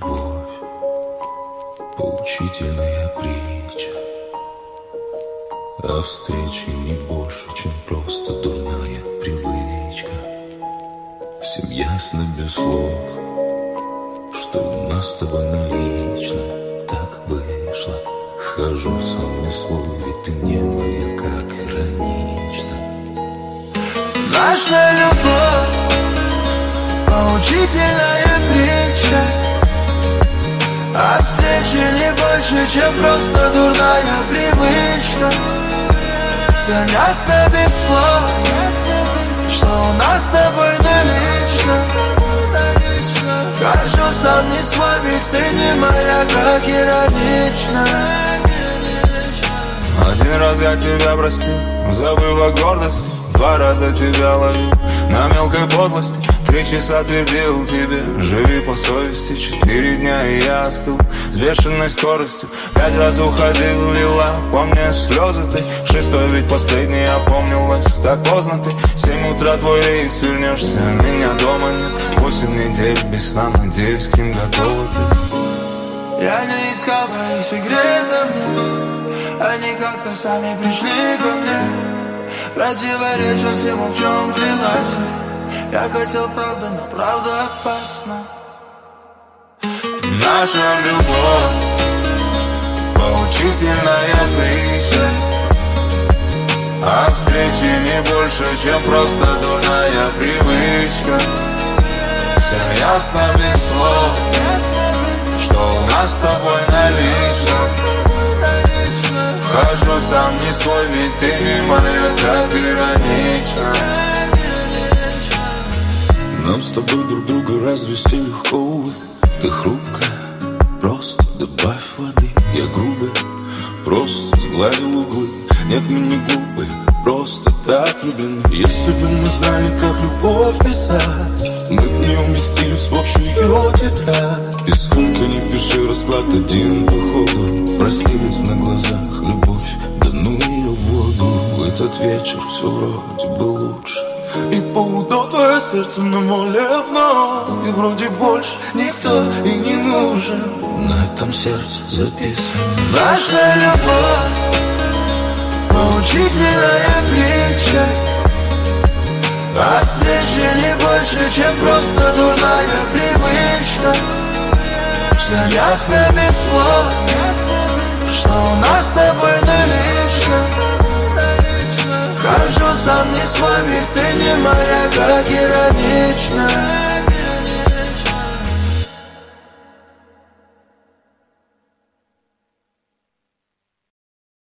любовь, поучительная притча о встрече не больше, чем просто дурная привычка. Всем ясно без слов, что у нас с тобой налично так вышло. Хожу сам не свой, ведь ты не моя, как иронично. Наша любовь, поучительная притча от встречи не больше, чем просто дурная привычка. Всем ясно без слов, что у нас с тобой налично. Хожу сам не свой, ведь ты не моя, как иронично. Один раз я тебя простил, забыв о гордости. 2 раза тебя ловил на мелкой подлости. 3 часа твердил тебе, живи по совести. 4 дня и я остыл с бешеной скоростью. 5 раз уходил, лила по мне слезы ты. 6-й ведь последний, опомнилась так поздно ты. 7 утра твой рейс, вернешься, меня дома нет. 8 недель без сна, надеюсь, к ним готова ты. Я не искал твои секреты мне, они как-то сами пришли ко мне. Противоречат всему, в чем клялась. Я хотел правду, но правда опасна. Наша любовь, поучительная притча о встрече не больше, чем просто дурная привычка. Всем ясно без слов, что у нас с тобой налично. Хожу сам не свой, ведь ты не моя, как иронично. Нам с тобой друг друга развести легко. Ты хрупкая, просто добавь воды. Я грубый, просто сгладил углы. Нет, мы не глупые, просто так влюблены. Если бы мы знали, как любовь писать, мы б не уместились в общую тетрадь. И сколько ни пиши, расклад один походу. Простились на глазах, любовь, да ну ее в воду. В этот вечер все вроде бы лучше, и поудобно твое сердце на воле вновь. И вроде больше никто и не нужен. На этом сердце записано. Наша любовь, поучительная притча от встречи не больше, чем просто дурная привычка. Всем ясно без слов, что у нас с тобой налично. Хожу сам не свой, ведь ты не моя, как иронично.